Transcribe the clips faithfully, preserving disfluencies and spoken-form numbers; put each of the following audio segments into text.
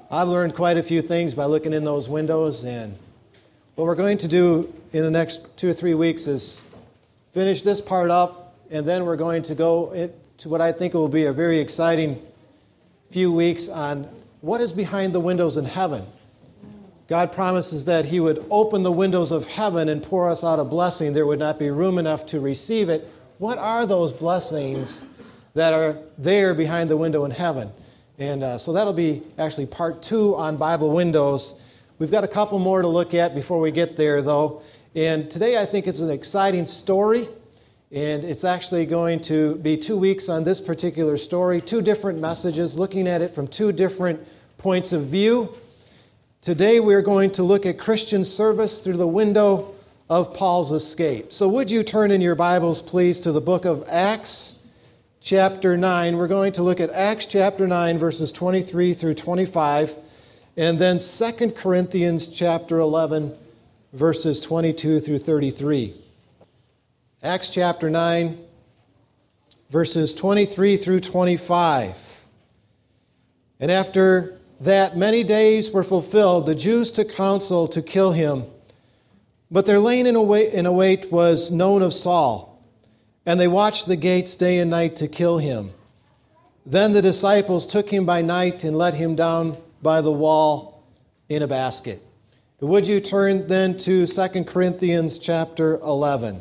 I've learned quite a few things by looking in those windows, and what we're going to do in the next two or three weeks is finish this part up, and then we're going to go into what I think will be a very exciting few weeks on what is behind the windows in heaven. God promises that He would open the windows of heaven and pour us out a blessing. There would not be room enough to receive it. What are those blessings that are there behind the window in heaven? And uh, so that'll be actually part two on Bible windows. We've got a couple more to look at before we get there, though. And today I think it's an exciting story. And it's actually going to be two weeks on this particular story, two different messages, looking at it from two different points of view. Today we're going to look at Christian service through the window of Paul's escape. So would you turn in your Bibles, please, to the book of Acts, chapter nine. We're going to look at Acts chapter nine, verses twenty-three through twenty-five, and then Second Corinthians chapter eleven, verses twenty-two through thirty-three. Acts chapter nine, verses twenty-three through twenty-five. And after that many days were fulfilled, the Jews took counsel to kill him. But their laying in await, in await was known of Saul, and they watched the gates day and night to kill him. Then the disciples took him by night and let him down by the wall in a basket. Would you turn then to Second Corinthians chapter eleven?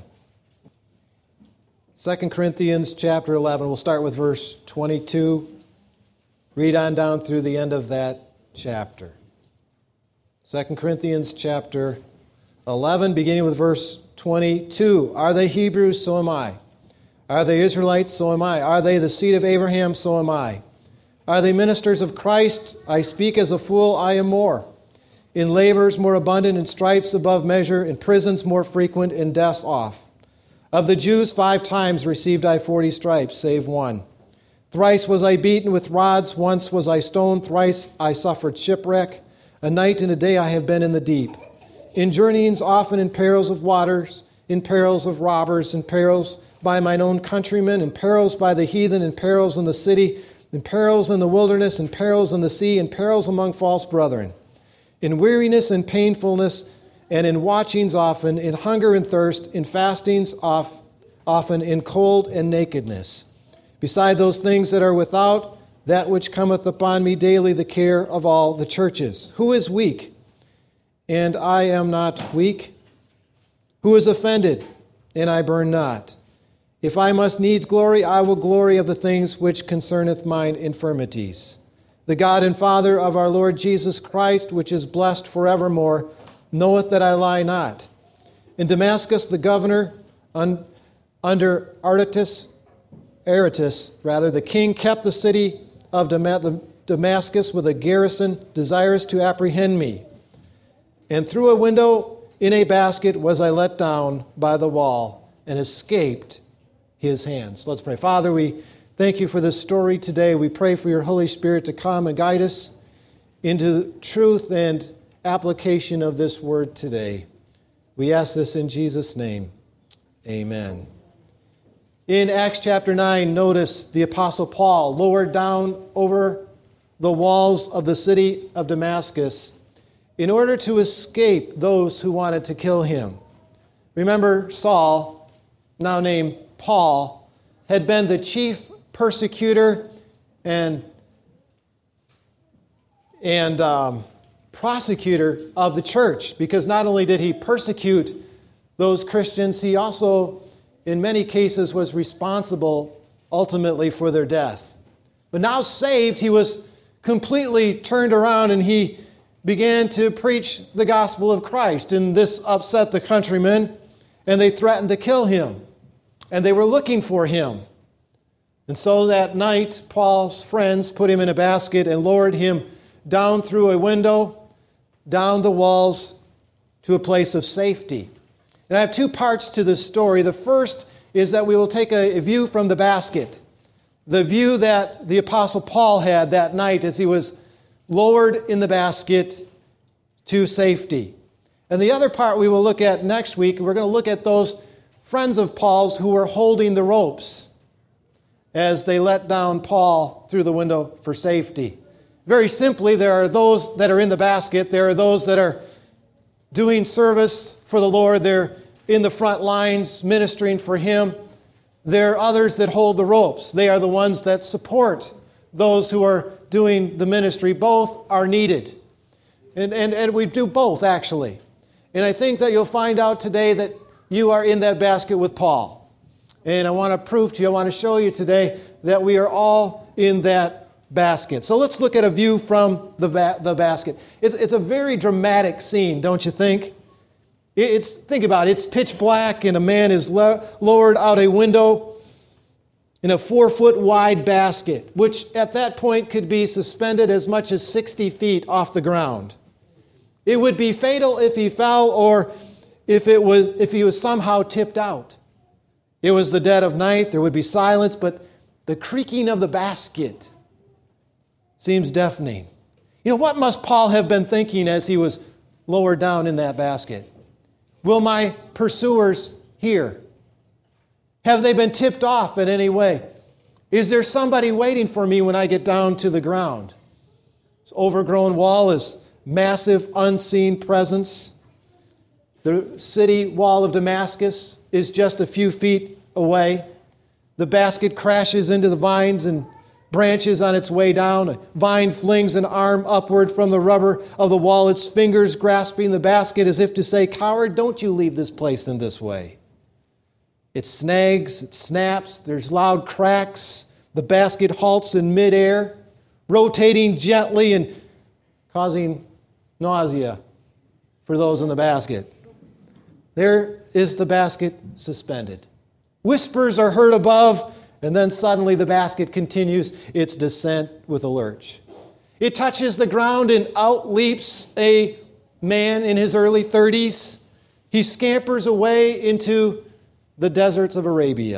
Second Corinthians chapter eleven, we'll start with verse twenty-two. Read on down through the end of that chapter. Second Corinthians chapter eleven, beginning with verse twenty-two. Are they Hebrews? So am I. Are they Israelites? So am I. Are they the seed of Abraham? So am I. Are they ministers of Christ? I speak as a fool, I am more. In labors more abundant, in stripes above measure, in prisons more frequent, in deaths oft. Of the Jews five times received I forty stripes, save one. Thrice was I beaten with rods, once was I stoned, thrice I suffered shipwreck. A night and a day I have been in the deep. In journeyings often in perils of waters, in perils of robbers, in perils by mine own countrymen, in perils by the heathen, in perils in the city, in perils in the wilderness, in perils in the sea, in perils among false brethren. In weariness and painfulness, and in watchings often, in hunger and thirst, in fastings oft, often, in cold and nakedness. Beside those things that are without, that which cometh upon me daily, the care of all the churches. Who is weak? And I am not weak. Who is offended? And I burn not. If I must needs glory, I will glory of the things which concerneth mine infirmities. The God and Father of our Lord Jesus Christ, which is blessed forevermore, knoweth that I lie not. In Damascus, the governor, un, under Aretas, Aretas, rather, the king kept the city of Damascus with a garrison, desirous to apprehend me. And through a window in a basket was I let down by the wall and escaped his hands. Let's pray. Father, we thank you for this story today. We pray for your Holy Spirit to come and guide us into truth and application of this word today. We ask this in Jesus' name. Amen. In Acts chapter nine, notice the Apostle Paul lowered down over the walls of the city of Damascus in order to escape those who wanted to kill him. Remember, Saul, now named Paul, had been the chief persecutor and, and um, prosecutor of the church, because not only did he persecute those Christians, he also in many cases was responsible ultimately for their death. But now saved, he was completely turned around and he began to preach the gospel of Christ. And this upset the countrymen, and they threatened to kill him. And they were looking for him. And so that night, Paul's friends put him in a basket and lowered him down through a window, down the walls to a place of safety. And I have two parts to this story. The first is that we will take a view from the basket, the view that the Apostle Paul had that night as he was lowered in the basket to safety. And the other part we will look at next week, we're going to look at those friends of Paul's who were holding the ropes as they let down Paul through the window for safety. Very simply, there are those that are in the basket. There are those that are doing service for the Lord. They're in the front lines ministering for Him. There are others that hold the ropes. They are the ones that support those who are doing the ministry. Both are needed. And, and, and we do both, actually. And I think that you'll find out today that you are in that basket with Paul. And I want to prove to you, I want to show you today that we are all in that basket. So let's look at a view from the va- the basket. It's, it's a very dramatic scene, don't you think? It's, think about it. It's pitch black and a man is le- lowered out a window in a four-foot wide basket, which at that point could be suspended as much as sixty feet off the ground. It would be fatal if he fell or if it was if he was somehow tipped out. It was the dead of night. There would be silence, but the creaking of the basket seems deafening. You know, what must Paul have been thinking as he was lowered down in that basket? Will my pursuers hear? Have they been tipped off in any way? Is there somebody waiting for me when I get down to the ground? This overgrown wall is massive, unseen presence. The city wall of Damascus is just a few feet away. The basket crashes into the vines and branches on its way down. A vine flings an arm upward from the rubber of the wall, its fingers grasping the basket as if to say, "Coward, don't you leave this place in this way." It snags, it snaps, there's loud cracks. The basket halts in midair, rotating gently and causing nausea for those in the basket. There is the basket suspended. Whispers are heard above, and then suddenly the basket continues its descent with a lurch. It touches the ground and out leaps a man in his early thirties. He scampers away into the deserts of Arabia.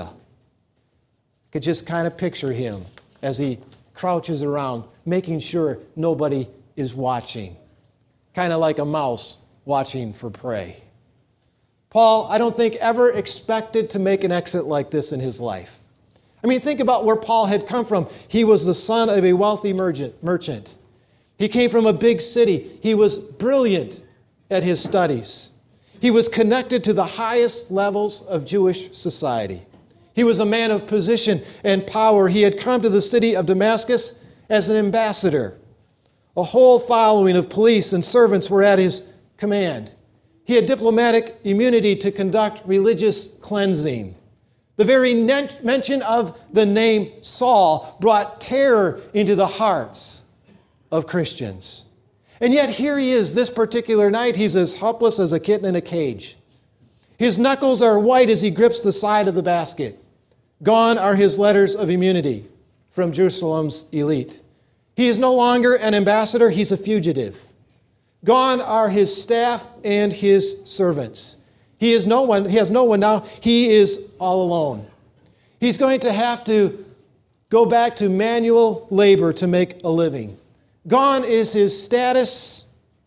I could just kind of picture him as he crouches around, making sure nobody is watching. Kind of like a mouse watching for prey. Paul, I don't think, ever expected to make an exit like this in his life. I mean, think about where Paul had come from. He was the son of a wealthy merchant. He came from a big city. He was brilliant at his studies. He was connected to the highest levels of Jewish society. He was a man of position and power. He had come to the city of Damascus as an ambassador. A whole following of police and servants were at his command. He had diplomatic immunity to conduct religious cleansing. The very mention of the name Saul brought terror into the hearts of Christians. And yet here he is this particular night. He's as helpless as a kitten in a cage. His knuckles are white as he grips the side of the basket. Gone are his letters of immunity from Jerusalem's elite. He is no longer an ambassador, he's a fugitive. Gone are his staff and his servants. He is no one, he has no one now. He is all alone. He's going to have to go back to manual labor to make a living. Gone is his status.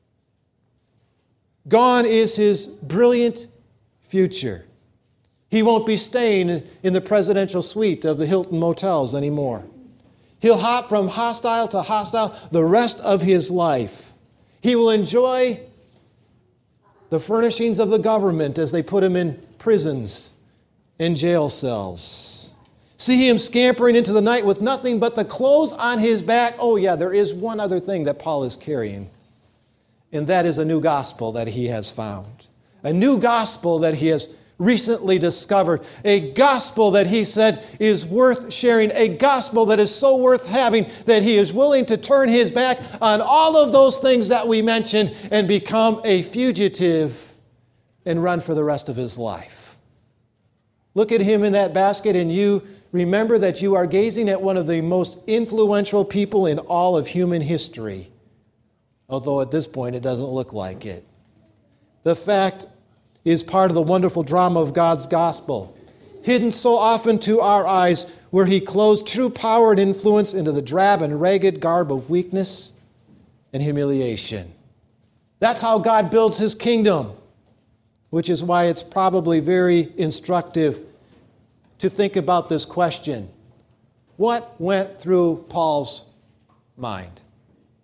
Gone is his brilliant future. He won't be staying in the presidential suite of the Hilton motels anymore. He'll hop from hostile to hostile the rest of his life. He will enjoy the furnishings of the government as they put him in prisons and jail cells. See him scampering into the night with nothing but the clothes on his back. Oh yeah, there is one other thing that Paul is carrying, and that is a new gospel that he has found. A new gospel that he has recently discovered. A gospel that he said is worth sharing. A gospel that is so worth having that he is willing to turn his back on all of those things that we mentioned and become a fugitive and run for the rest of his life. Look at him in that basket and you remember that you are gazing at one of the most influential people in all of human history. Although at this point it doesn't look like it. The fact is part of the wonderful drama of God's gospel, hidden so often to our eyes, where he clothes true power and influence into the drab and ragged garb of weakness and humiliation. That's how God builds his kingdom, which is why it's probably very instructive to think about this question. What went through Paul's mind?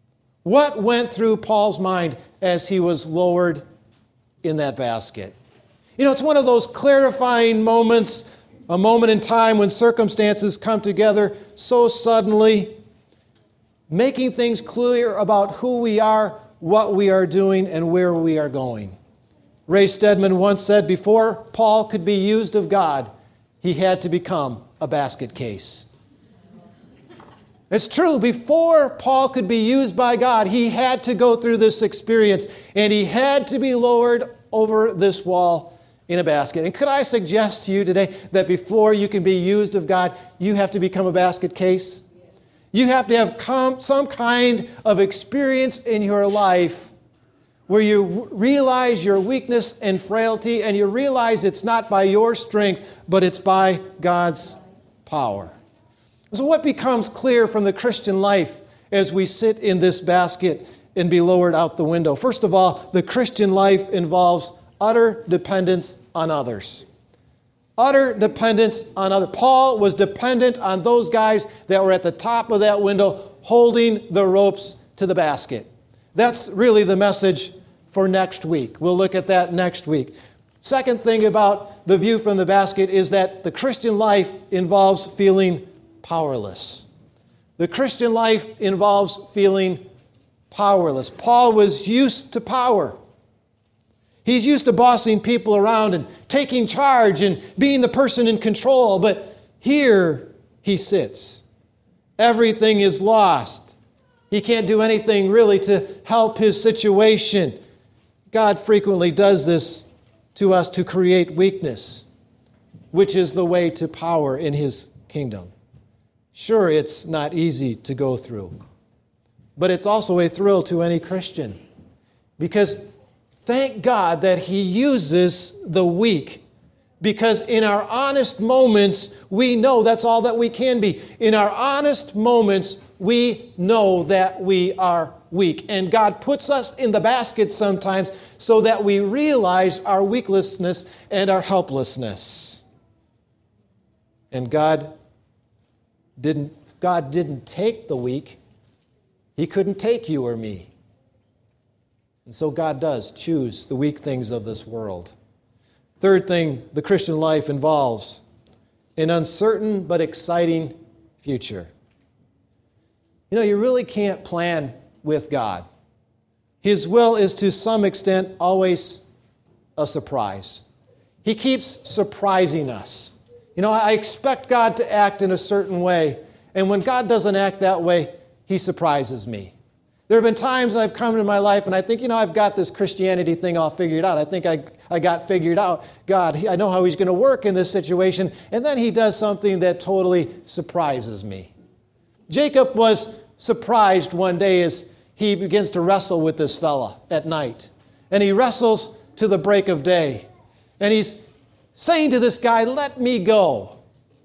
What went through Paul's mind as he was lowered in that basket? You know, it's one of those clarifying moments, a moment in time when circumstances come together so suddenly, making things clear about who we are, what we are doing, and where we are going. Ray Stedman once said, before Paul could be used of God, he had to become a basket case. It's true. Before Paul could be used by God, he had to go through this experience, and he had to be lowered over this wall in a basket. And could I suggest to you today that before you can be used of God, you have to become a basket case? You have to have come, some kind of experience in your life where you realize your weakness and frailty, and you realize it's not by your strength, but it's by God's power. So what becomes clear from the Christian life as we sit in this basket and be lowered out the window? First of all, the Christian life involves utter dependence on others. Utter dependence on others. Paul was dependent on those guys that were at the top of that window holding the ropes to the basket. That's really the message for next week. We'll look at that next week. Second thing about the view from the basket is that the Christian life involves feeling powerless. The Christian life involves feeling powerless. Paul was used to power. He's used to bossing people around and taking charge and being the person in control, but here he sits. Everything is lost. He can't do anything really to help his situation. God frequently does this to us to create weakness, which is the way to power in his kingdom. Sure, it's not easy to go through, but it's also a thrill to any Christian, because thank God that he uses the weak, because in our honest moments, we know that's all that we can be. In our honest moments, we know that we are weak. And God puts us in the basket sometimes so that we realize our weakness and our helplessness. And God didn't, God didn't take the weak. He couldn't take you or me. And so God does choose the weak things of this world. Third thing the Christian life involves an uncertain but exciting future. You know, you really can't plan with God. His will is to some extent always a surprise. He keeps surprising us. You know, I expect God to act in a certain way, and when God doesn't act that way, he surprises me. There have been times I've come into my life and I think, you know, I've got this Christianity thing all figured out. I think I, I got figured out. God, I know how he's going to work in this situation. And then he does something that totally surprises me. Jacob was surprised one day as he begins to wrestle with this fella at night. And he wrestles to the break of day. And he's saying to this guy, let me go.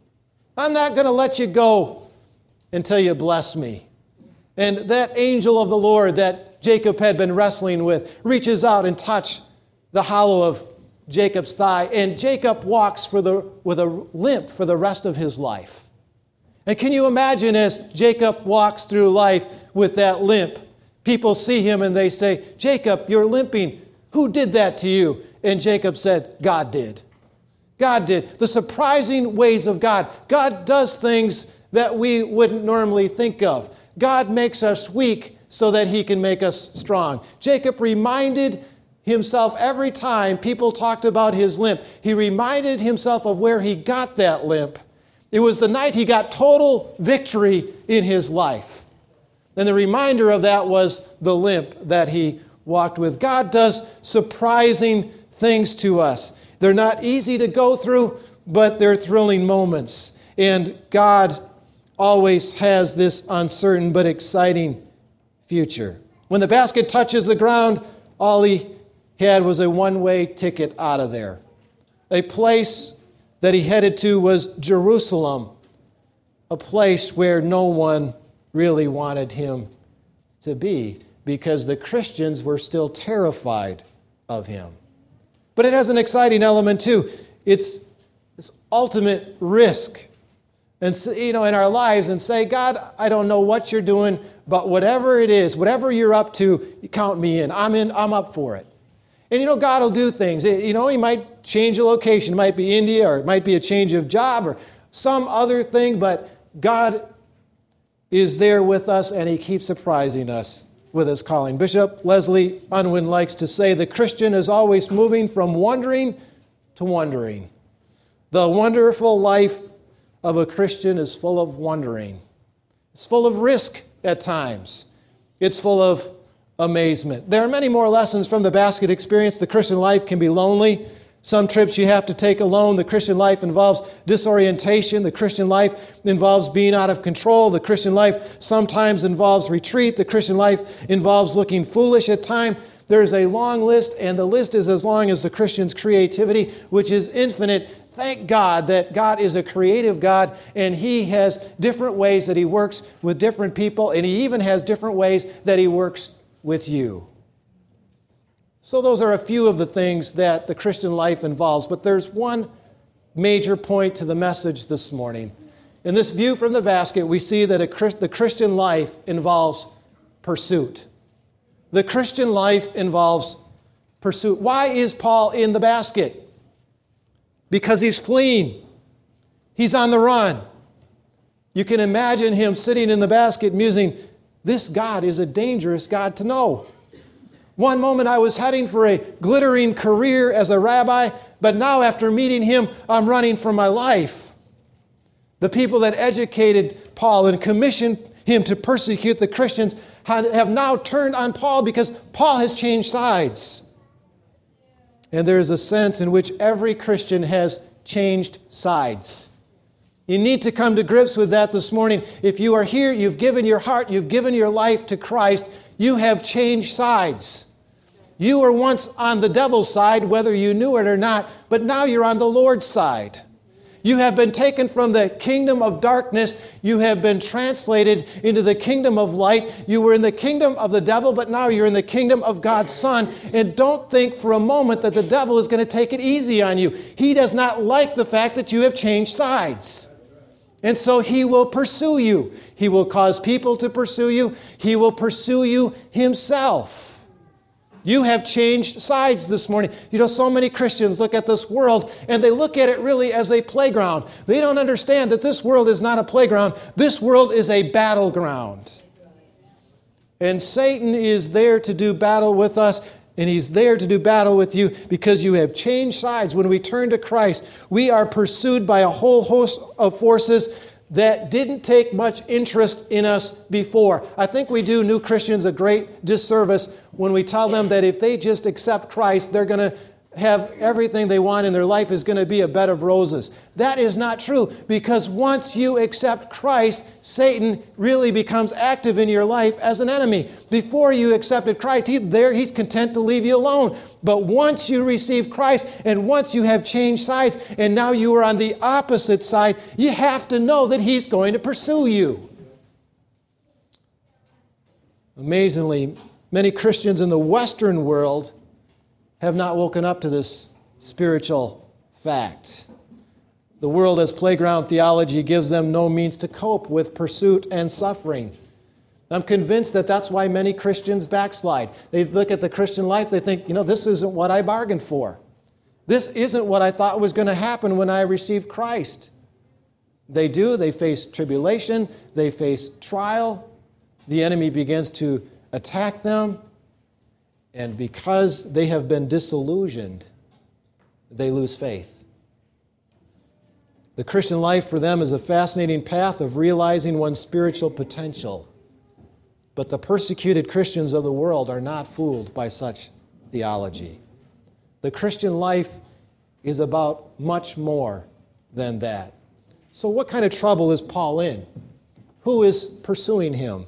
I'm not going to let you go until you bless me. And that angel of the Lord that Jacob had been wrestling with reaches out and touches the hollow of Jacob's thigh. And Jacob walks for the, with a limp for the rest of his life. And can you imagine as Jacob walks through life with that limp, people see him and they say, Jacob, you're limping. Who did that to you? And Jacob said, God did. God did. The surprising ways of God. God does things that we wouldn't normally think of. God makes us weak so that he can make us strong. Jacob reminded himself every time people talked about his limp, he reminded himself of where he got that limp. It was the night he got total victory in his life. And the reminder of that was the limp that he walked with. God does surprising things to us. They're not easy to go through, but they're thrilling moments. And God always has this uncertain but exciting future. When the basket touches the ground, all he had was a one-way ticket out of there. A place that he headed to was Jerusalem, a place where no one really wanted him to be because the Christians were still terrified of him. But it has an exciting element too. It's this ultimate risk and, you know, in our lives and say, God, I don't know what you're doing, but whatever it is, whatever you're up to, count me in. I'm in. I'm up for it. And, you know, God will do things. You know, he might change a location. It might be India, or it might be a change of job or some other thing, but God is there with us, and he keeps surprising us with his calling. Bishop Leslie Unwin likes to say the Christian is always moving from wondering to wondering. The wonderful life of a Christian is full of wondering. It's full of risk at times. It's full of amazement. There are many more lessons from the basket experience. The Christian life can be lonely. Some trips you have to take alone. The Christian life involves disorientation. The Christian life involves being out of control. The Christian life sometimes involves retreat. The Christian life involves looking foolish at times. There's a long list, and the list is as long as the Christian's creativity, which is infinite. Thank God that God is a creative God, and he has different ways that he works with different people, and he even has different ways that he works with you. So those are a few of the things that the Christian life involves, but there's one major point to the message this morning. In this view from the basket, we see that a Christ, the Christian life involves pursuit. The Christian life involves pursuit. Why is Paul in the basket? Because he's fleeing. He's on the run. You can imagine him sitting in the basket musing, this God is a dangerous God to know. One moment I was heading for a glittering career as a rabbi, but now after meeting him, I'm running for my life. The people that educated Paul and commissioned him to persecute the Christians have now turned on Paul because Paul has changed sides. And there is a sense in which every Christian has changed sides. You need to come to grips with that this morning. If you are here, you've given your heart, you've given your life to Christ, you have changed sides. You were once on the devil's side, whether you knew it or not, but now you're on the Lord's side. You have been taken from the kingdom of darkness. You have been translated into the kingdom of light. You were in the kingdom of the devil, but now you're in the kingdom of God's Son. And don't think for a moment that the devil is going to take it easy on you. He does not like the fact that you have changed sides. And so he will pursue you. He will cause people to pursue you. He will pursue you himself. You have changed sides this morning. You know, so many Christians look at this world and they look at it really as a playground. They don't understand that this world is not a playground. This world is a battleground. And Satan is there to do battle with us, and he's there to do battle with you because you have changed sides. When we turn to Christ, we are pursued by a whole host of forces that didn't take much interest in us before. I think we do new Christians a great disservice when we tell them that if they just accept Christ, they're going to have everything they want in their life is going to be a bed of roses. That is not true, because once you accept Christ, Satan really becomes active in your life as an enemy. Before you accepted Christ, he, there, he's content to leave you alone. But once you receive Christ, and once you have changed sides, and now you are on the opposite side, you have to know that he's going to pursue you. Amazingly, many Christians in the Western world have not woken up to this spiritual fact. The world as playground theology gives them no means to cope with pursuit and suffering. I'm convinced that that's why many Christians backslide. They look at the Christian life, they think, you know, this isn't what I bargained for. This isn't what I thought was going to happen when I received Christ. They do, they face tribulation, they face trial. The enemy begins to attack them. And because they have been disillusioned, they lose faith. The Christian life for them is a fascinating path of realizing one's spiritual potential. But the persecuted Christians of the world are not fooled by such theology. The Christian life is about much more than that. So what kind of trouble is Paul in? Who is pursuing him?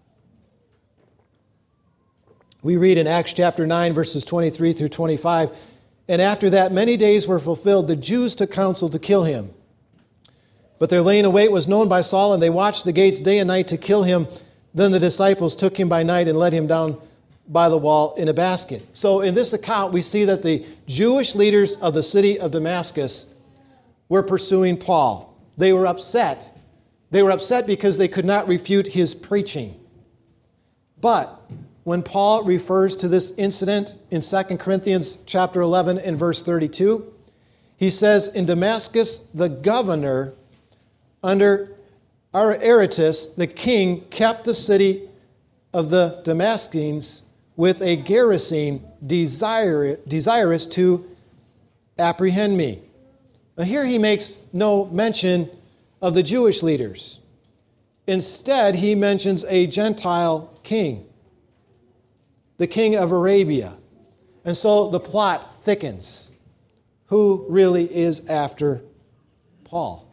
We read in Acts chapter nine, verses twenty-three through twenty-five, and after that many days were fulfilled, the Jews took counsel to kill him. But their laying await was known by Saul, and they watched the gates day and night to kill him. Then the disciples took him by night and let him down by the wall in a basket. So in this account, we see that the Jewish leaders of the city of Damascus were pursuing Paul. They were upset They were upset because they could not refute his preaching. But when Paul refers to this incident in Second Corinthians chapter eleven and verse thirty-two, he says, in Damascus, the governor under Aretas, the king, kept the city of the Damascenes with a garrison desire, desirous to apprehend me. Now here he makes no mention of the Jewish leaders. Instead, he mentions a Gentile king, the king of Arabia. And so the plot thickens. Who really is after Paul?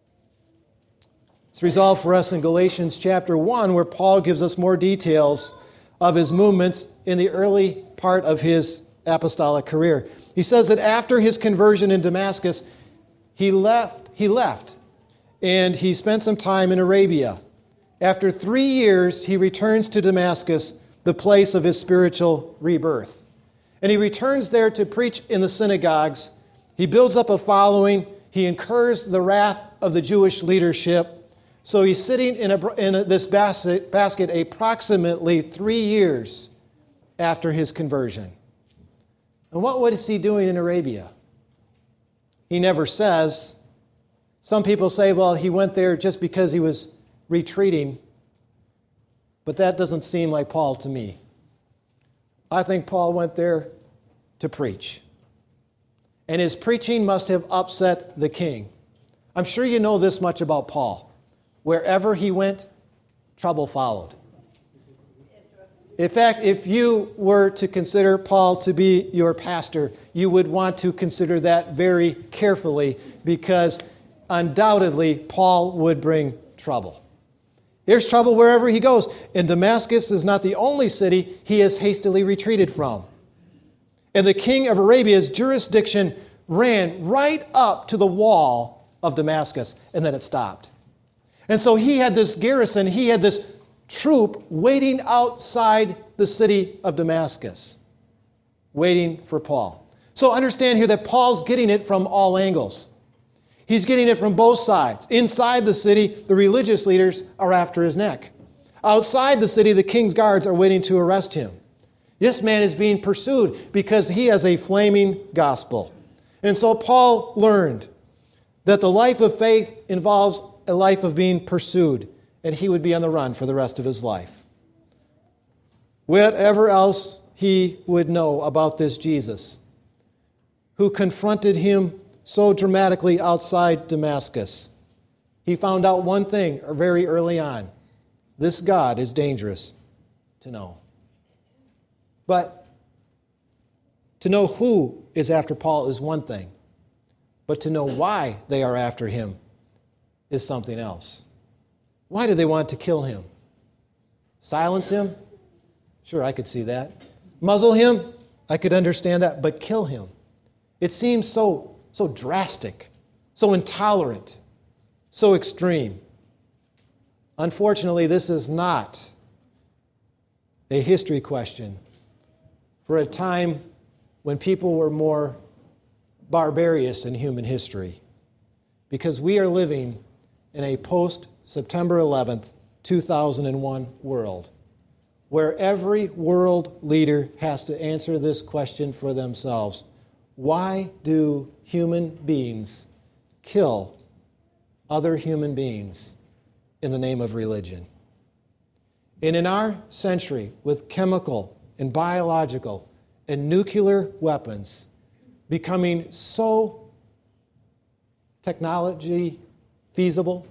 It's resolved for us in Galatians chapter one, where Paul gives us more details of his movements in the early part of his apostolic career. He says that after his conversion in Damascus, he left, he left, and he spent some time in Arabia. After three years, he returns to Damascus, the place of his spiritual rebirth. And he returns there to preach in the synagogues. He builds up a following. He incurs the wrath of the Jewish leadership. So he's sitting in, a, in a, this basket, basket approximately three years after his conversion. And what was he doing in Arabia? He never says. Some people say, well, he went there just because he was retreating. But that doesn't seem like Paul to me. I think Paul went there to preach. And his preaching must have upset the king. I'm sure you know this much about Paul. Wherever he went, trouble followed. In fact, if you were to consider Paul to be your pastor, you would want to consider that very carefully, because undoubtedly Paul would bring trouble. There's trouble wherever he goes. And Damascus is not the only city he has hastily retreated from. And the king of Arabia's jurisdiction ran right up to the wall of Damascus, and then it stopped. And so he had this garrison, he had this troop waiting outside the city of Damascus, waiting for Paul. So understand here that Paul's getting it from all angles. He's getting it from both sides. Inside the city, the religious leaders are after his neck. Outside the city, the king's guards are waiting to arrest him. This man is being pursued because he has a flaming gospel. And so Paul learned that the life of faith involves a life of being pursued, and he would be on the run for the rest of his life. Whatever else he would know about this Jesus, who confronted him so dramatically outside Damascus, he found out one thing very early on. This God is dangerous to know. But to know who is after Paul is one thing, but to know why they are after him is something else. Why do they want to kill him? Silence him? Sure, I could see that. Muzzle him? I could understand that. But kill him? It seems so, so drastic, so intolerant, so extreme. Unfortunately, this is not a history question for a time when people were more barbarous in human history, because we are living in a post-September eleventh, two thousand one world where every world leader has to answer this question for themselves. Why do human beings kill other human beings in the name of religion? And in our century, with chemical and biological and nuclear weapons becoming so technology feasible,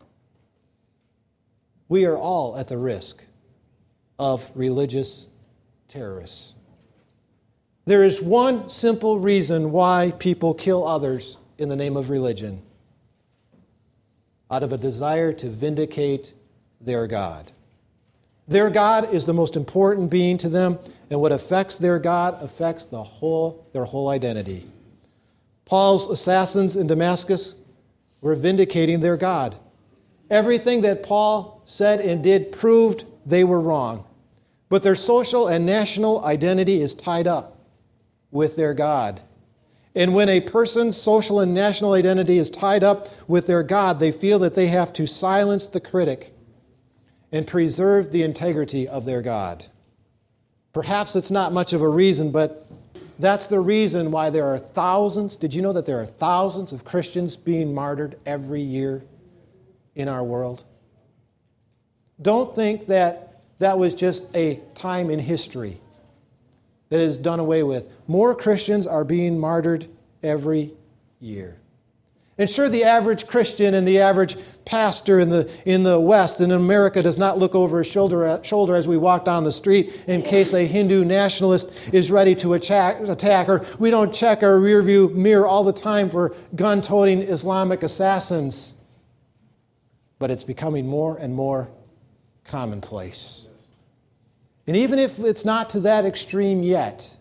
we are all at the risk of religious terrorists. There is one simple reason why people kill others in the name of religion: out of a desire to vindicate their God. Their God is the most important being to them, and what affects their God affects the whole, their whole identity. Paul's assassins in Damascus were vindicating their God. Everything that Paul said and did proved they were wrong, but their social and national identity is tied up with their God. And when a person's social and national identity is tied up with their God, they feel that they have to silence the critic and preserve the integrity of their God. Perhaps it's not much of a reason, but that's the reason why there are thousands. Did you know that there are thousands of Christians being martyred every year in our world? Don't think that that was just a time in history that is done away with. More Christians are being martyred every year. And sure, the average Christian and the average pastor in the in the West and in America does not look over his shoulder, shoulder as we walk down the street in case a Hindu nationalist is ready to attack, attack, or we don't check our rearview mirror all the time for gun-toting Islamic assassins. But it's becoming more and more commonplace. And even if it's not to that extreme yet,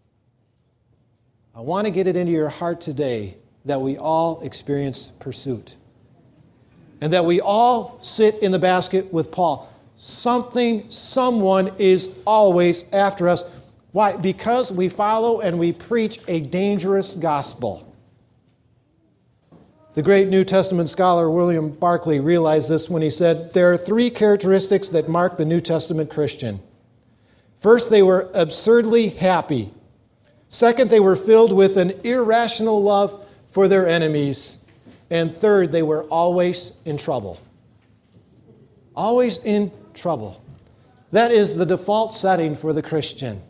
I want to get it into your heart today that we all experience pursuit. And that we all sit in the basket with Paul. Something, someone is always after us. Why? Because we follow and we preach a dangerous gospel. The great New Testament scholar William Barclay realized this when he said, there are three characteristics that mark the New Testament Christian. First, they were absurdly happy. Second, they were filled with an irrational love for their enemies. And third, they were always in trouble. Always in trouble. That is the default setting for the Christian.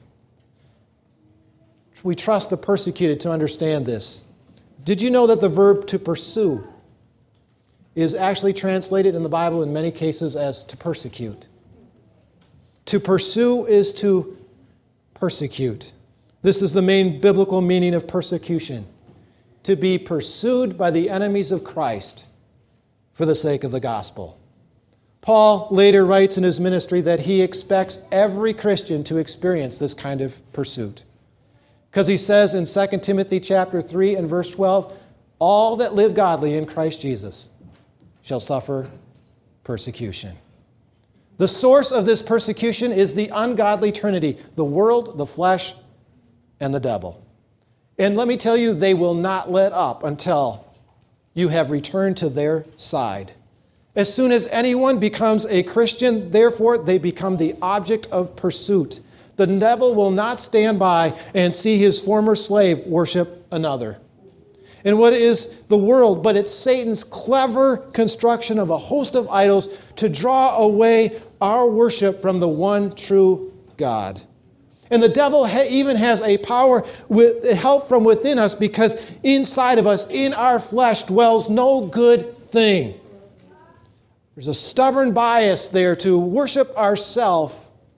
We trust the persecuted to understand this. Did you know that the verb to pursue is actually translated in the Bible in many cases as to persecute? To pursue is to persecute. This is the main biblical meaning of persecution. To be pursued by the enemies of Christ for the sake of the gospel. Paul later writes in his ministry that he expects every Christian to experience this kind of pursuit. Because he says in Second Timothy chapter three and verse twelve, all that live godly in Christ Jesus shall suffer persecution. The source of this persecution is the ungodly trinity, the world, the flesh, and the devil. And let me tell you, they will not let up until you have returned to their side. As soon as anyone becomes a Christian, therefore, they become the object of pursuit. The devil will not stand by and see his former slave worship another. And what is the world? But it's Satan's clever construction of a host of idols to draw away our worship from the one true God. And the devil ha- even has a power with help from within us because inside of us, in our flesh, dwells no good thing. There's a stubborn bias there to worship ourselves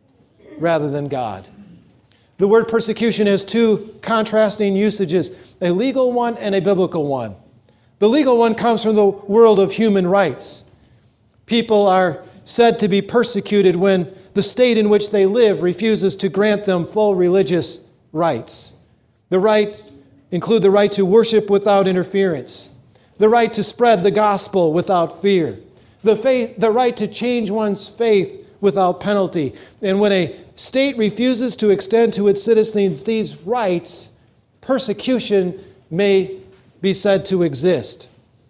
rather than God. The word persecution has two contrasting usages, a legal one and a biblical one. The legal one comes from the world of human rights. People are said to be persecuted when the state in which they live refuses to grant them full religious rights. The rights include the right to worship without interference, the right to spread the gospel without fear, the faith, the right to change one's faith without penalty. And when a state refuses to extend to its citizens these rights, persecution may be said to exist.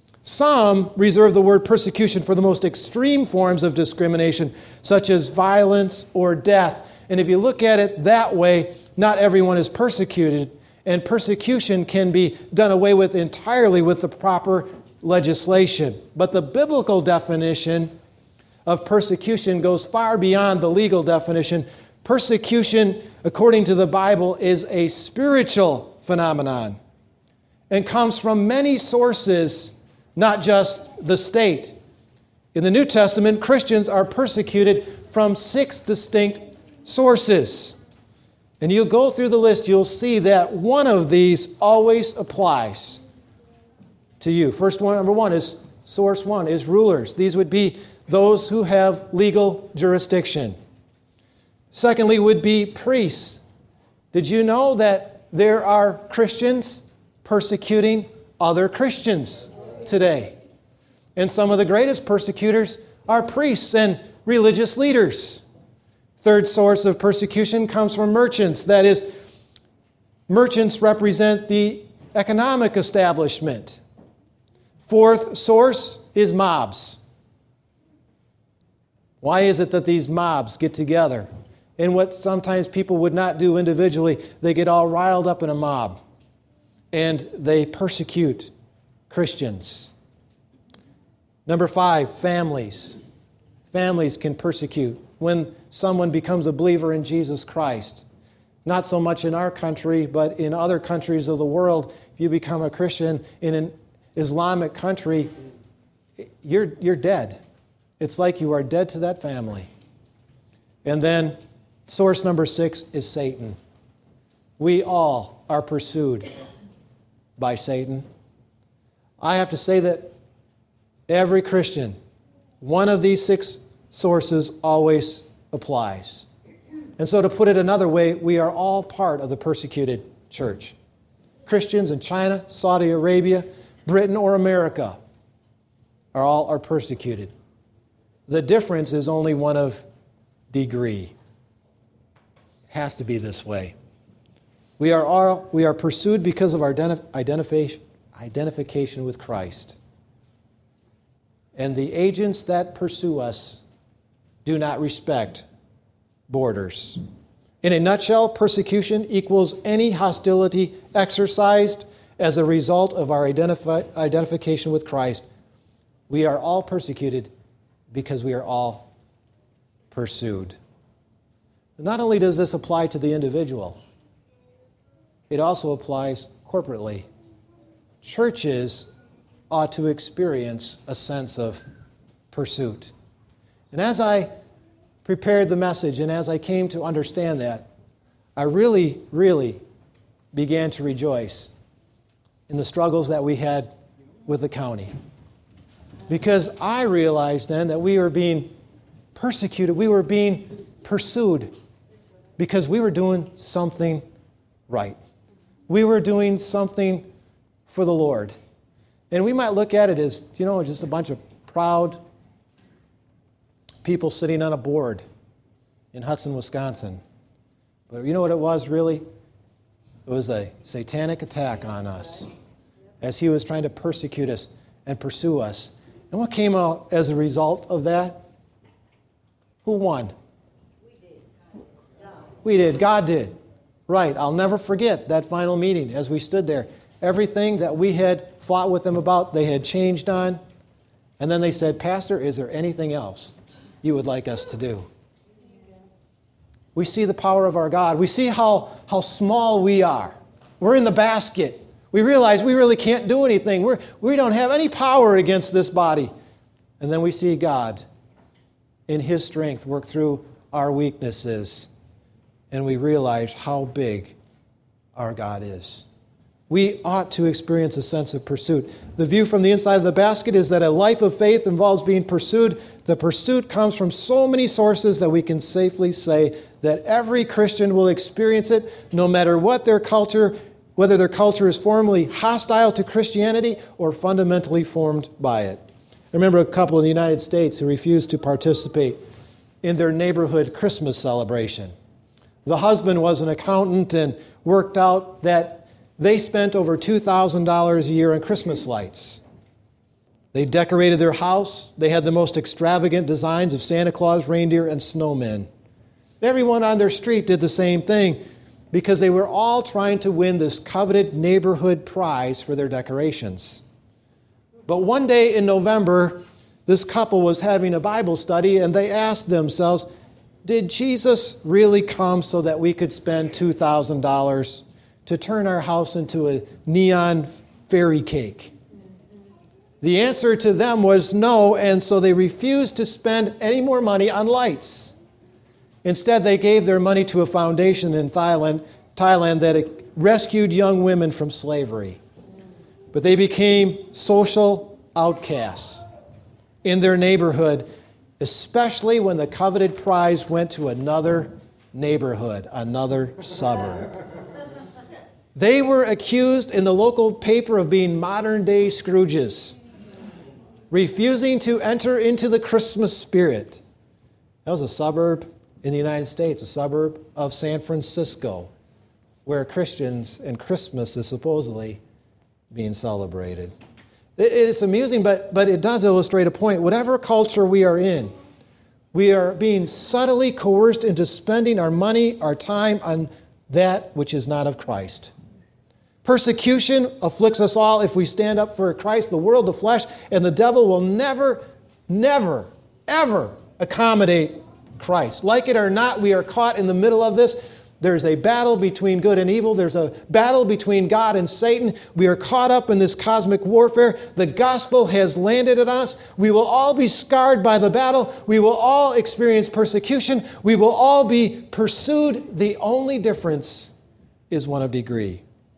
Some reserve the word persecution for the most extreme forms of discrimination, such as violence or death. And if you look at it that way, not everyone is persecuted, and persecution can be done away with entirely with the proper legislation. But the biblical definition of persecution goes far beyond the legal definition. Persecution, according to the Bible, is a spiritual phenomenon and comes from many sources, not just the state. In the New Testament, Christians are persecuted from six distinct sources. And you'll go through the list, you'll see that one of these always applies to you. First one, number one is, source one is rulers. These would be those who have legal jurisdiction. Secondly would be priests. Did you know that there are Christians persecuting other Christians today? And some of the greatest persecutors are priests and religious leaders. Third source of persecution comes from merchants. That is, merchants represent the economic establishment. Fourth source is mobs. Why is it that these mobs get together? And what sometimes people would not do individually, they get all riled up in a mob and they persecute Christians. Number five, families. Families can persecute when someone becomes a believer in Jesus Christ. Not so much in our country, but in other countries of the world. If you become a Christian in an Islamic country, you're, you're dead. It's like you are dead to that family. And then source number six is Satan. We all are pursued by Satan. I have to say that every Christian, one of these six sources always applies. And so to put it another way, we are all part of the persecuted church. Christians in China, Saudi Arabia, Britain, or America are all are persecuted. The difference is only one of degree. It has to be this way. We are all, we are pursued because of our identif- identification, identification with Christ. And the agents that pursue us do not respect borders. In a nutshell, persecution equals any hostility exercised as a result of our identifi- identification with Christ. We are all persecuted because we are all pursued. Not only does this apply to the individual, it also applies corporately. Churches ought to experience a sense of pursuit. And as I prepared the message and as I came to understand that, I really, really began to rejoice in the struggles that we had with the county. Because I realized then that we were being persecuted, we were being pursued because we were doing something right. We were doing something for the Lord. And we might look at it as, you know, just a bunch of proud people sitting on a board in Hudson, Wisconsin. But you know what it was really? It was a satanic attack on us as he was trying to persecute us and pursue us. And what came out as a result of that? Who won? We did. God. We did. God did. Right. I'll never forget that final meeting as we stood there. Everything that we had fought with them about, they had changed on. And then they said, Pastor, is there anything else you would like us to do? We see the power of our God. We see how, how small we are. We're in the basket. We realize we really can't do anything. We're, we don't have any power against this body. And then we see God in His strength work through our weaknesses. And we realize how big our God is. We ought to experience a sense of pursuit. The view from the inside of the basket is that a life of faith involves being pursued. The pursuit comes from so many sources that we can safely say that every Christian will experience it, no matter what their culture, whether their culture is formally hostile to Christianity or fundamentally formed by it. I remember a couple in the United States who refused to participate in their neighborhood Christmas celebration. The husband was an accountant and worked out that they spent over two thousand dollars a year on Christmas lights. They decorated their house. They had the most extravagant designs of Santa Claus, reindeer, and snowmen. Everyone on their street did the same thing because they were all trying to win this coveted neighborhood prize for their decorations. But one day in November, this couple was having a Bible study and they asked themselves, did Jesus really come so that we could spend two thousand dollars to turn our house into a neon fairy cake? The answer to them was no, and so they refused to spend any more money on lights. Instead, they gave their money to a foundation in Thailand, Thailand that rescued young women from slavery. But they became social outcasts in their neighborhood, especially when the coveted prize went to another neighborhood, another suburb. They were accused in the local paper of being modern-day Scrooges, refusing to enter into the Christmas spirit. That was a suburb in the United States, a suburb of San Francisco, where Christians and Christmas is supposedly being celebrated. It's amusing, but, but it does illustrate a point. Whatever culture we are in, we are being subtly coerced into spending our money, our time on that which is not of Christ. Persecution afflicts us all if we stand up for Christ, the world, the flesh, and the devil will never, never, ever accommodate Christ. Like it or not, we are caught in the middle of this. There's a battle between good and evil. There's a battle between God and Satan. We are caught up in this cosmic warfare. The gospel has landed at us. We will all be scarred by the battle. We will all experience persecution. We will all be pursued. The only difference is one of degree.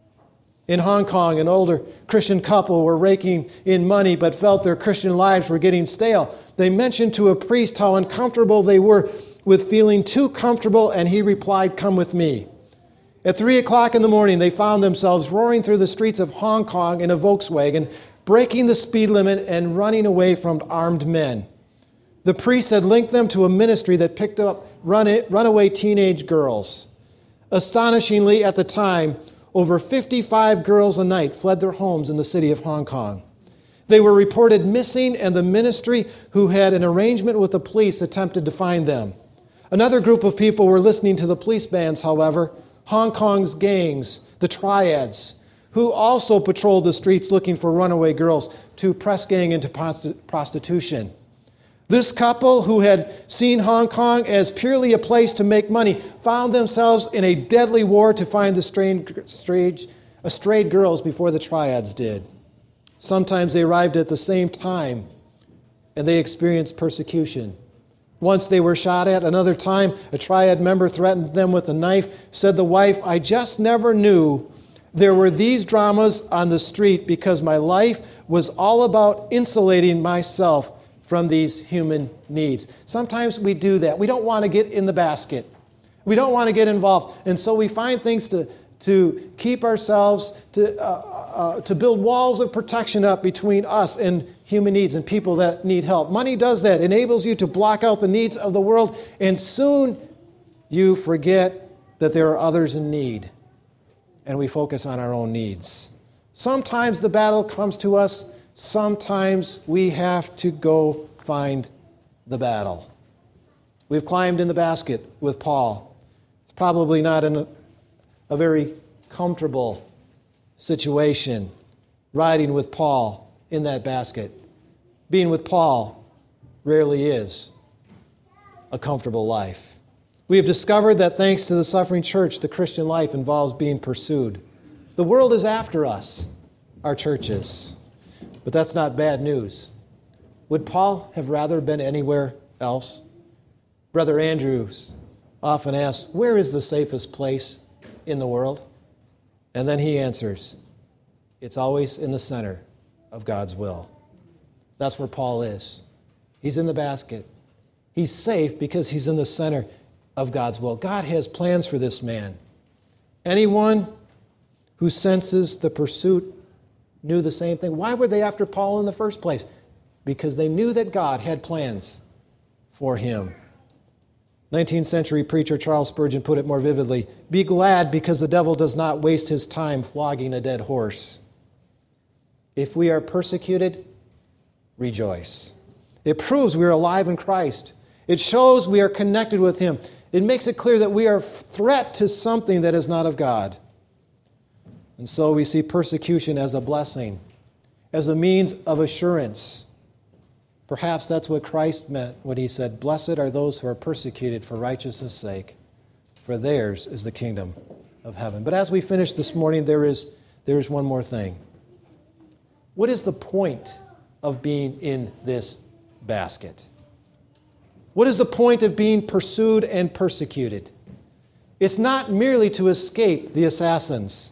In Hong Kong, an older Christian couple were raking in money but felt their Christian lives were getting stale. They mentioned to a priest how uncomfortable they were with feeling too comfortable, and he replied, "Come with me." At three o'clock in the morning, they found themselves roaring through the streets of Hong Kong in a Volkswagen, breaking the speed limit and running away from armed men. The priest had linked them to a ministry that picked up run runaway teenage girls. Astonishingly, at the time, over fifty-five girls a night fled their homes in the city of Hong Kong. They were reported missing, and the ministry, who had an arrangement with the police, attempted to find them. Another group of people were listening to the police bands, however, Hong Kong's gangs, the triads, who also patrolled the streets looking for runaway girls to press gang into prostitution. This couple, who had seen Hong Kong as purely a place to make money, found themselves in a deadly war to find the strayed, strayed, strayed girls before the triads did. Sometimes they arrived at the same time, and they experienced persecution. Once they were shot at. Another time, a triad member threatened them with a knife. Said the wife, "I just never knew there were these dramas on the street because my life was all about insulating myself from these human needs." Sometimes we do that. We don't want to get in the basket. We don't want to get involved. And so we find things to, to keep ourselves, to, uh, uh, to build walls of protection up between us and human needs and people that need help. Money does that, enables you to block out the needs of the world, and soon you forget that there are others in need, and we focus on our own needs. Sometimes the battle comes to us. Sometimes we have to go find the battle. We've climbed in the basket with Paul. It's probably not in a, a very comfortable situation, riding with Paul in that basket. Being with Paul rarely is a comfortable life. We have discovered that thanks to the suffering church, the Christian life involves being pursued. The world is after us, our churches. But that's not bad news. Would Paul have rather been anywhere else? Brother Andrews often asks, "Where is the safest place in the world?" And then he answers, "It's always in the center of God's will." That's where Paul is. He's in the basket. He's safe because he's in the center of God's will. God has plans for this man. Anyone who senses the pursuit knew the same thing. Why were they after Paul in the first place? Because they knew that God had plans for him. nineteenth century preacher Charles Spurgeon put it more vividly: "Be glad because the devil does not waste his time flogging a dead horse." If we are persecuted, rejoice. It proves we are alive in Christ. It shows we are connected with him. It makes it clear that we are a threat to something that is not of God. And so we see persecution as a blessing, as a means of assurance. Perhaps that's what Christ meant when he said, "Blessed are those who are persecuted for righteousness' sake, for theirs is the kingdom of heaven." But as we finish this morning, there is, there is one more thing. What is the point of being in this basket? What is the point of being pursued and persecuted? It's not merely to escape the assassins.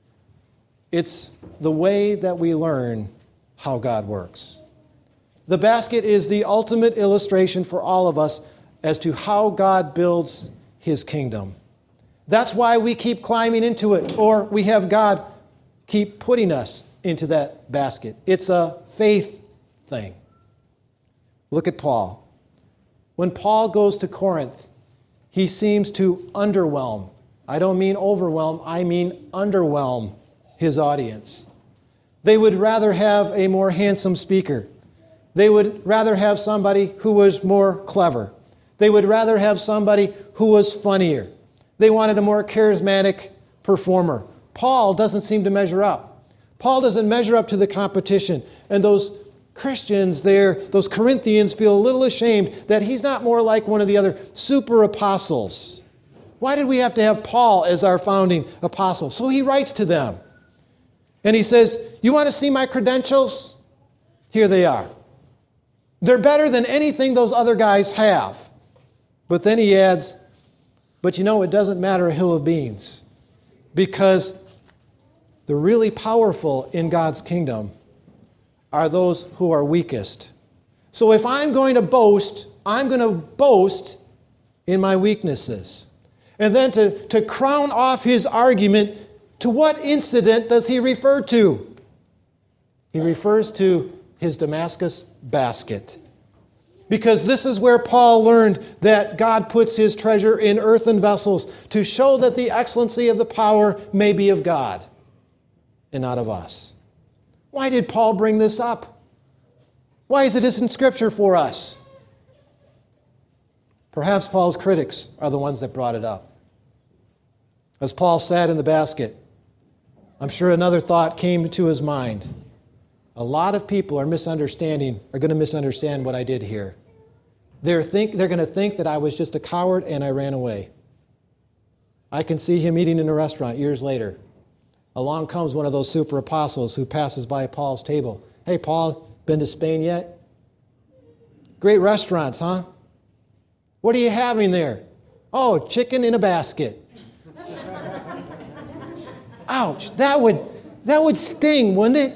It's the way that we learn how God works. The basket is the ultimate illustration for all of us as to how God builds his kingdom. That's why we keep climbing into it, or we have God keep putting us into that basket. It's a faith thing. Look at Paul. When Paul goes to Corinth, he seems to underwhelm. I don't mean overwhelm, I mean underwhelm his audience. They would rather have a more handsome speaker. They would rather have somebody who was more clever. They would rather have somebody who was funnier. They wanted a more charismatic performer. Paul doesn't seem to measure up. Paul doesn't measure up to the competition. And those Christians there, those Corinthians, feel a little ashamed that he's not more like one of the other super apostles. Why did we have to have Paul as our founding apostle? So he writes to them. And he says, you want to see my credentials? Here they are. They're better than anything those other guys have. But then he adds, but you know, it doesn't matter a hill of beans, because the really powerful in God's kingdom are those who are weakest. So if I'm going to boast, I'm going to boast in my weaknesses. And then to, to crown off his argument, to what incident does he refer to? He refers to his Damascus basket. Because this is where Paul learned that God puts his treasure in earthen vessels to show that the excellency of the power may be of God and not of us. Why did Paul bring this up? Why is it in Scripture for us? Perhaps Paul's critics are the ones that brought it up. As Paul sat in the basket, I'm sure another thought came to his mind. A lot of people are misunderstanding, are going to misunderstand what I did here. They're, think, they're going to think that I was just a coward and I ran away. I can see him eating in a restaurant years later. Along comes one of those super apostles who passes by Paul's table. Hey, Paul, been to Spain yet? Great restaurants, huh? What are you having there? Oh, chicken in a basket. Ouch, that would, that would sting, wouldn't it?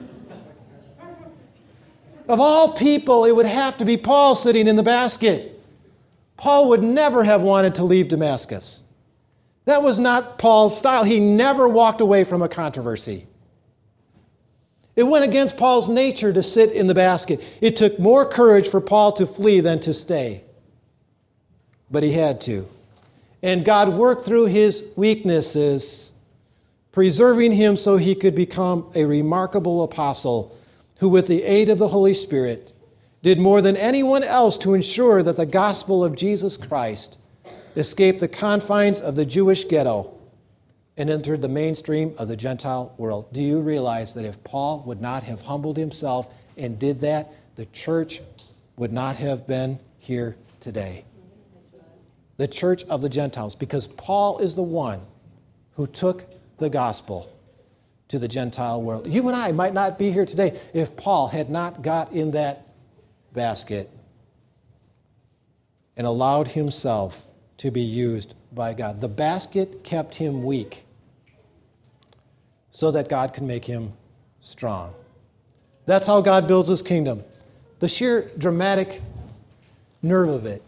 Of all people, it would have to be Paul sitting in the basket. Paul would never have wanted to leave Damascus. That was not Paul's style. He never walked away from a controversy. It went against Paul's nature to sit in the basket. It took more courage for Paul to flee than to stay. But he had to. And God worked through his weaknesses, preserving him so he could become a remarkable apostle who, with the aid of the Holy Spirit, did more than anyone else to ensure that the gospel of Jesus Christ escaped the confines of the Jewish ghetto and entered the mainstream of the Gentile world. Do you realize that if Paul would not have humbled himself and did that, the church would not have been here today? The church of the Gentiles, because Paul is the one who took the gospel to the Gentile world. You and I might not be here today if Paul had not got in that basket and allowed himself to be used by God. The basket kept him weak so that God could make him strong. That's how God builds his kingdom. The sheer dramatic nerve of it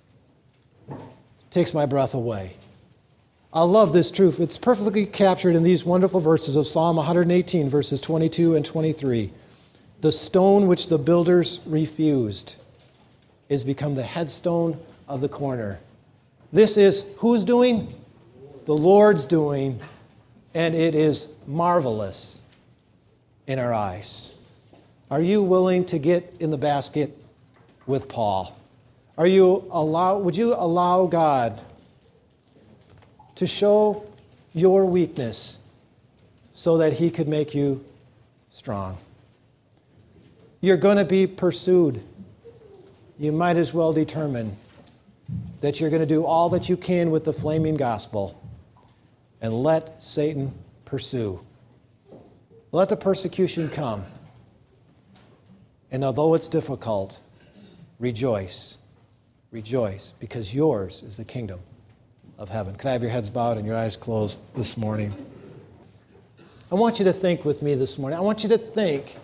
takes my breath away. I love this truth. It's perfectly captured in these wonderful verses of Psalm one eighteen, verses twenty-two and twenty-three. The stone which the builders refused is become the headstone of the corner. This is who's doing? The Lord's doing, and it is marvelous in our eyes. Are you willing to get in the basket with Paul? Are you allow, would you allow God to show your weakness so that he could make you strong? You're going to be pursued. You might as well determine that you're going to do all that you can with the flaming gospel and let Satan pursue. Let the persecution come. And although it's difficult, rejoice. Rejoice, because yours is the kingdom of heaven. Can I have your heads bowed and your eyes closed this morning? I want you to think with me this morning. I want you to think.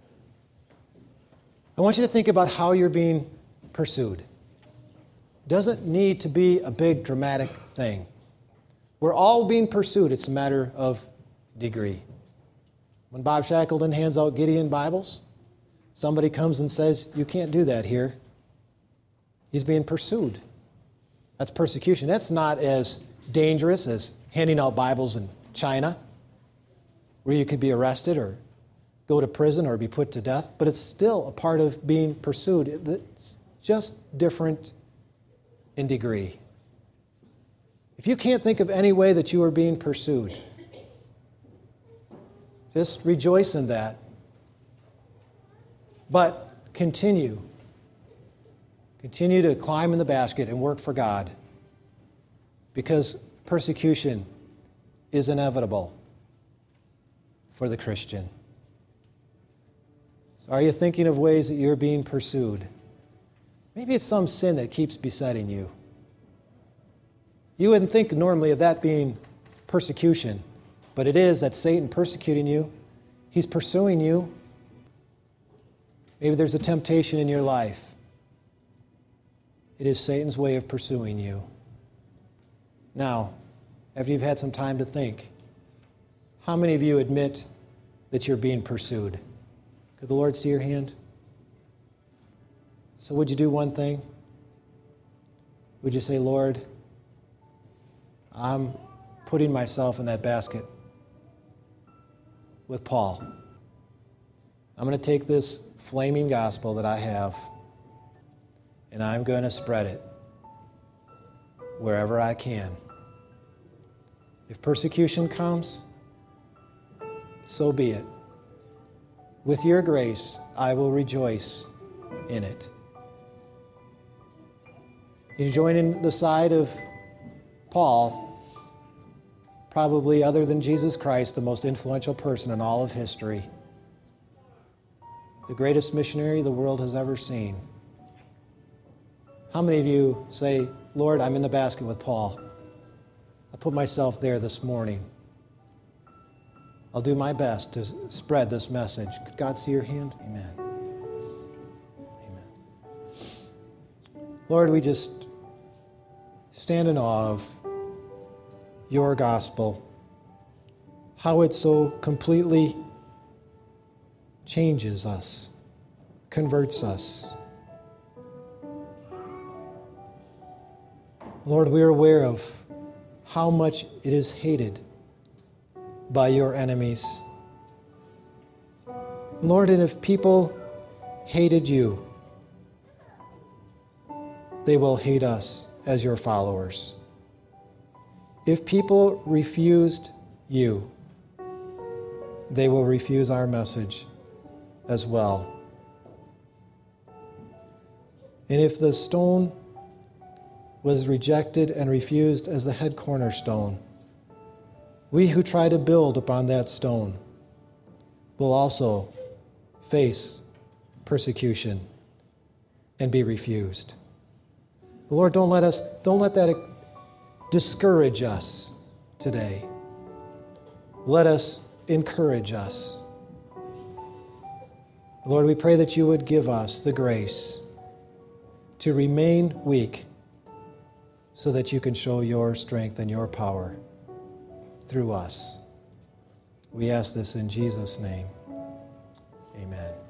I want you to think about how you're being pursued. It doesn't need to be a big dramatic thing. We're all being pursued. It's a matter of degree. When Bob Shackleton hands out Gideon Bibles, somebody comes and says, you can't do that here. He's being pursued. That's persecution. That's not as dangerous as handing out Bibles in China, where you could be arrested or go to prison or be put to death, but it's still a part of being pursued. It's just different in degree. If you can't think of any way that you are being pursued, just rejoice in that. But continue. Continue to climb in the basket and work for God, because persecution is inevitable for the Christian. So are you thinking of ways that you're being pursued? Maybe it's some sin that keeps besetting you. You wouldn't think normally of that being persecution, but it is. That's Satan persecuting you. He's pursuing you. Maybe there's a temptation in your life. It is Satan's way of pursuing you. Now, after you've had some time to think, how many of you admit that you're being pursued? Could the Lord see your hand? So would you do one thing? Would you say, Lord, I'm putting myself in that basket with Paul. I'm going to take this flaming gospel that I have, and I'm going to spread it wherever I can. If persecution comes, so be it. With your grace, I will rejoice in it. You join in the side of Paul, probably other than Jesus Christ, the most influential person in all of history, the greatest missionary the world has ever seen. How many of you say, Lord, I'm in the basket with Paul. I put myself there this morning. I'll do my best to spread this message. Could God see your hand? Amen. Amen. Lord, we just stand in awe of your gospel, how it so completely changes us, converts us. Lord, we are aware of how much it is hated by your enemies. Lord, and if people hated you, they will hate us as your followers. If people refused you, they will refuse our message as well. And if the stone was rejected and refused as the head cornerstone, we who try to build upon that stone will also face persecution and be refused. Lord, don't let us, don't let that discourage us today. Let us encourage us. Lord, we pray that you would give us the grace to remain weak so that you can show your strength and your power through us. We ask this in Jesus' name. Amen.